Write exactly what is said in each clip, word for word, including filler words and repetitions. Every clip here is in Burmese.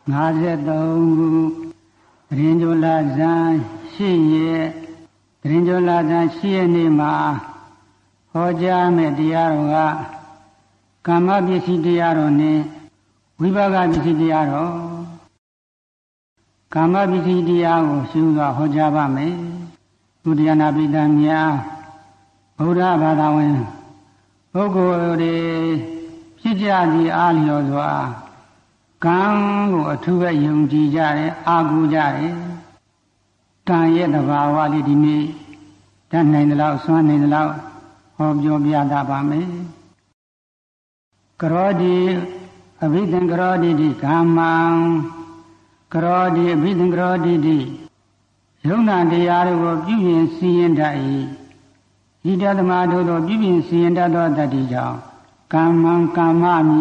ငါးဆယ်သုံးခုသရင်ကျော်လာဇန်ရှိရဲ့သရင်ကျော်လာဇန်ရှိရဲ့နေ့မှာဟောကြားမဲ့တရားတော်ကကာမပစ္စည်းတရားတော်နဲ့ဝိပါကပစ္စည်းတရားတော်ကာမပစ္စည်းတရားကိုရှင်းစွာဟောကြားပါမယ်ဘုရားနာပိဋကများဗုဒ္ဓဘာသာဝင်ပုဂ္ဂိုလ်တွေဖြစ်ကြသည်အားလျော်စွာကံကိုအထူးပဲယုံကြည်ကြတယ်အာဟုကြတယ်ကံရဲ့သဘာဝလေးဒီနေ့တတ်နိုင်သလောက်စွမ်းနိုင်သလောက်ဟောပြောပြတာပါမယ်ကရောတိအဘိသင်္ကရောတိတိကာမံကရောတိအဘိသင်္ကရောတိတိယုံနာတရားတို့ကိုပြုရင်စီရင်တတ်၏ဤတသမတို့သောပြုပြင်စီရင်တတ်သောတတ္တိကြောင့်ကာမံကာမမိ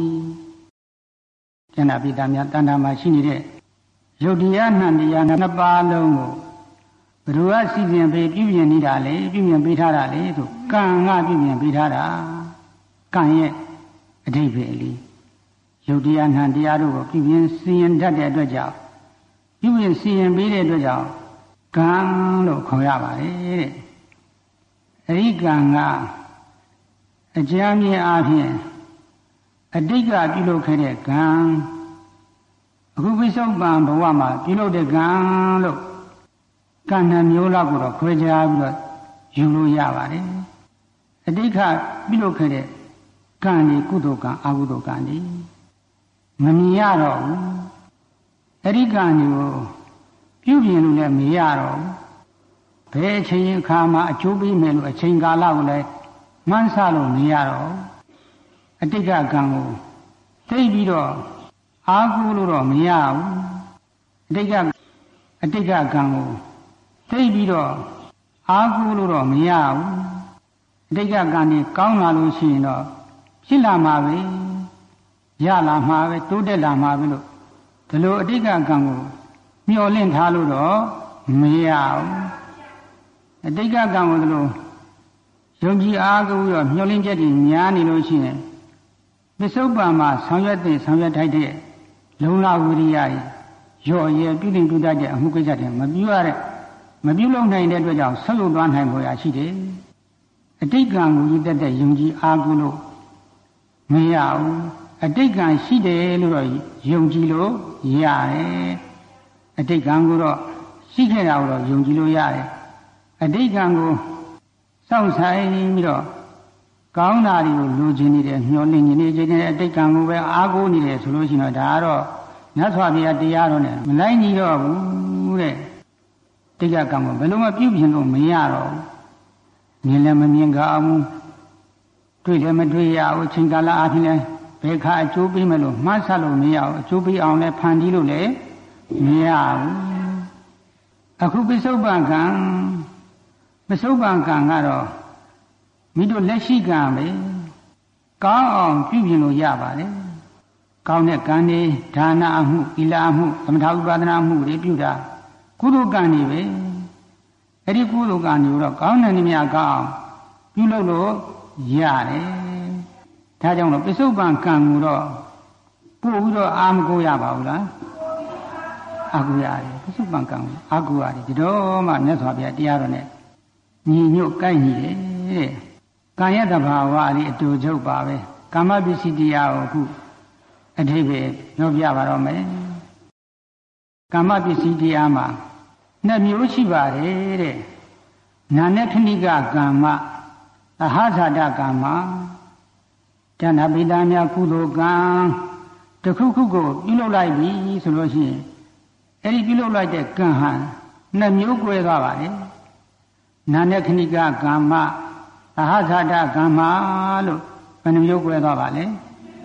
ကျန်တာပိတာများတဏ္ဍာမှာရှိနေတဲ့ယုတ်တရားနှံတရားနှစ်ပါးလုံးကိုဘယ်သူကစီစဉ်ပေးပြုပြင်နေတာလဲပြုပြင်ပေးထားတာလေဆိုကံကပြုပြင်ပေးထားတာကံရဲ့အဓိပ္ပာယ်လေးယုတ်တရားနှံတရားတို့ကိုပြုပြင်စီရင်တတ်တဲ့အတွက်ကြောင့်ပြုပြင်စီရင်ပေးတဲ့အတွက်ကြောင့်ကံလို့ခေါ်ရပါတယ်တဲ့အဲဒီကံကအကြမ်းမြင်အားဖြင့်အတိတ်ကပြုလုပ်ခဲ့တဲ့ကံအခုပိဿုပန်ဘဝမှာပြုလုပ်တဲ့ကံလို့ကံနှမျိုးလောက်ကိုတော့ခွဲခြားပြီးတော့ယူလို့ရပါတယ်အတိတ်ကပြုလုပ်ခဲ့တဲ့ကံဒီကုသိုလ်ကံအကုသိုလ်ကံဒီမမြင်ရတော့ဘူးအဲ့ဒီကံကိုပြုပြင်လို့လည်းမရတော့ဘူးဘယ်အချိန်အခါမှာအကျိုးပေးမယ်လို့အချိန်ကာလကိုလည်းမှန်းဆလို့မရတော့အတိတ်ကကံကိုသိပြီးတော့အာဟုလို့တော့မရဘူးအတိတ်ကအတိတ်ကကံကိုသိပြီးတော့အာဟုလို့တော့မရဘူးအတိတ်ကကံนี่ကောင်းလာလို့ရှိရင်တော့ဖြစ်လာမှာပဲရလာမှာပဲတိုးတက်လာမှာပဲလို့ဒီလိုအတိတ်ကကံကိုမျှော်လင့်ထားလို့တော့မရဘူးအတိတ်ကကံကိုဒီလိုယုံကြည်အားကိုးပြီးတော့မျှော်လင့်ချက်တွေများနေလို့ရှိရင်ပိဿုပန်မှာဆောင်ရွက်တဲ့ဆောင်ရွက်ထိုက်တဲ့လုံလဝိရိယရော့ရဲပြုတင်ပြုတတ်တဲ့အမှုကိစ္စတွေမပြုရတဲ့မပြုလုပ်နိုင်တဲ့အတွက်ကြောင့်ဆက်လုပ်သွားနိုင်ပေါ်ရရှိတယ်အတိတ်ကံကိုယူတတ်တဲ့ယုံကြည်အားကိုးလို့မရဘူးအတိတ်ကံရှိတယ်လို့တော့ယုံကြည်လို့ရတယ်အတိတ်ကံကိုတော့ရှိခဲ့တာကိုတော့ယုံကြည်လို့ရတယ်အတိတ်ကံကိုစောင့်ဆိုင်ပြီးတော့ကောင်းတာတွေကိုလူချင်းနေတယ်မျှော်လင့်နေခြင်းနဲ့အတိတ်ကံကိုပဲအားကိုးနေတယ်ဆိုလို့ရှိရင်တော့ဒါကတော့မြတ်စွာဘုရားတရားတော်နဲ့မလိုက်ညီတော့ဘူးတဲ့တိတ်ကကံကိုဘယ်လိုမှပြုပြင်လို့မရတော့ဘူးမြင်လည်းမမြင်ကြအောင်တွေ့လည်းမတွေ့ရဘူးချိန်ကာလအားဖြင့်လည်းဘယ်ခါအကျိုးပေးမယ်လို့မှန်းဆလို့မရဘူးအကျိုးပေးအောင်လည်းဖန်တီးလို့လည်းမရဘူးအခုပိဿုပန်ကံပိဿုပန်ကံကတော့မိတို့လက်ရှိကံပဲကောင်းအောင်ပြုပြင်လို့ရပါတယ်ကောင်းတဲ့ကံတွေဒါနအမှုသီလအမှုသမထဥပဒနာအမှုတွေပြုတာကုသိုလ်ကံတွေပဲအဲ့ဒီကုသိုလ်ကံတွေတော့ကောင်းတဲ့နည်းများကောင်းပြုလုပ်လို့ရတယ်ဒါကြောင့်လို့ပိဿုပန်ကံကိုတော့ပို့ပြီးတော့အာမကိုရပါဘူးလားအာကိုရတယ်ပိဿုပန်ကံကိုအာကိုရတယ်ဒီတော့မှမြတ်စွာဘုရားတရားတော်နဲ့ညီညွတ်ကိုက်ညီတယ်တဲ့ကံရဲ့သဘာဝလေးအတူချုပ်ပါပဲကာမပစ္စည်းတရားကိုအခုအဓိပ္ပာယ်ပြောပြပါတော့မယ်ကာမပစ္စည်းတရားမှာနှစ်မျိုးရှိပါတယ်တဲ့နာနဲ့ခဏိကကမ္မအဟဇာတကမ္မတဏ္ဍပိတာများကုသိုလ်ကံတစ်ခုခုကိုပြုလုပ်လိုက်ပြီဆိုလို့ရှိရင်အဲ့ဒီပြုလုပ်လိုက်တဲ့ကံဟာနှစ်မျိုး꿰သွားပါတယ်နာနဲ့ခဏိကကမ္မအဟဇာတကမ္မလို့ဘယ်နှမျိုး꿰သွားပါလဲ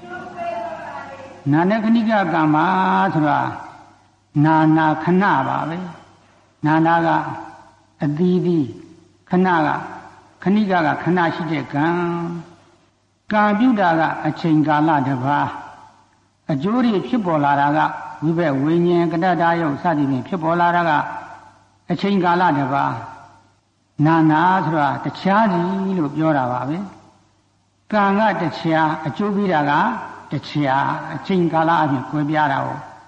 နာနဲ့ခဏိကကမ္မဆိုတာနာနာခဏပါပဲနာနာကအသီးသီးခဏကခဏိကကခဏရှိတဲ့ကံကံပြုတာကအချိန်ကာလတစ်ပါးအကျိုးတွေဖြစ်ပေါ်လာတာကဝိဘက်ဝိညာဉ်ကတ္တတာယုတ်စသည်ဖြင့်ဖြစ်ပေါ်လာတာကအချိန်ကာလတစ်ပါးနာနာဆိုတာတခြားစီလို့ပြောတာပါပဲကံကတခြားအကျိုးပေးတာကတခြားအချိန်ကာလအပြင်ကွဲပြားတာကို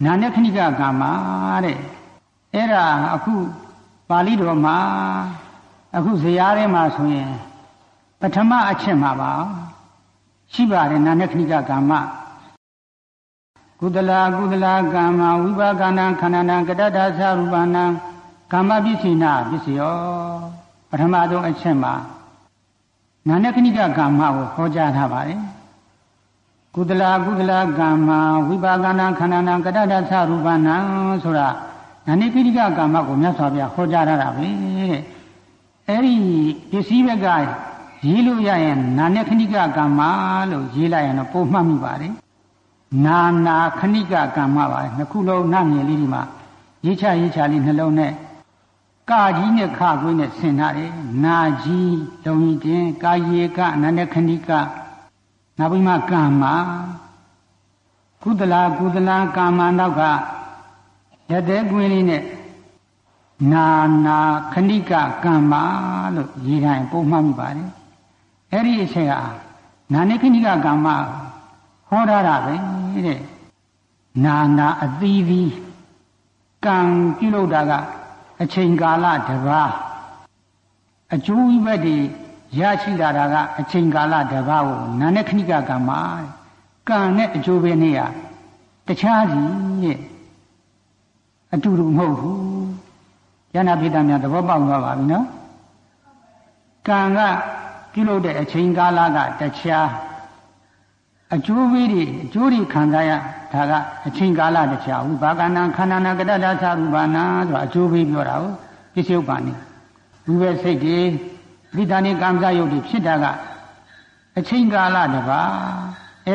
နာနဲ့ခဏိကကံမှာတဲ့အဲ့ဒါအခုပါဠိတော်မှာအခုဇယားထဲမှာဆိုရင်ပထမအချက်မှာပါရှိပါတယ်နာနဲ့ခဏိကကံမှာကုသလာကုသလာကမ္မဝိပါကနာခန္ဓာနာကတ္တသရူပနာကာမပစ္စိနာပစ္စယောပထမဆုံးအချက်မှာနာနခဏိကကမ္မကိုဟောကြားထားပါတယ်ကုသလာကုသလာကမ္မဝိပါကနာခန္ဓာနာကတ္တသရူပနာဆိုတာနာနခဏိကကမ္မကိုမြတ်စွာဘုရားဟောကြားထားတာပဲတဲ့အဲ့ဒီပစ္စည်းဘက်ကရေးလို့ရရင်နာနခဏိကကမ္မလို့ရေးလိုက်ရင်တော့ပုံမှတ်မိပါတယ်နာနာခဏိကကမ္မပါနှစ်ခုလုံးနာငယ်လေးဒီမှာရေးချရေးချလေးနှလုံးနဲ့ကာကြီးနဲ့ခကွင်းနဲ့ဆင်ထားတယ်နာကြီးလုံကြီးတင်ကာယေကအနန္တခဏိကနောက်ပြီးမှကမ္မကုသလာကုသလာကာမနောက်ကရတဲ့ကွင်းလေးနဲ့နာနာခဏိကကမ္မလို့ရေးထားရင်ပုံမှန်မိပါတယ်အဲ့ဒီအချက်ကနာနေခဏိကကမ္မဟောထားတာပဲတဲ့နာနာအသီးသီးကံပြုလုပ်တာကအချိန်ကာလတစ်ပါးအကျိုးဝိဘတ်တွေရရှိလာတာကအချိန်ကာလတစ်ပါးကိုနာနဲ့ခဏိကကမ္မကံနဲ့အကျိုးပဲနေရတခြားစီရဲ့အတူတူမဟုတ်ဘူးယန္နာပိတ္တများသဘောပေါက်သွားပါပြီနော်ကံကပြုလုပ်တဲ့အချိန်ကာလကတခြားအကျိုးပေးတွေအကျိုးတွေခံစားရဒါကအချိန်ကာလတခြားဝိပါကနာခန္ဓာနာကတ္တသရူပနာဆိုတာအကျိုးပေးပြောတာကိုပစ္စုပ္ပန်နေဘုပဲစိတ်တွေပိဋကနိကံစားယုတ်တွေဖြစ်တာကအချိန်ကာလတစ်ပါး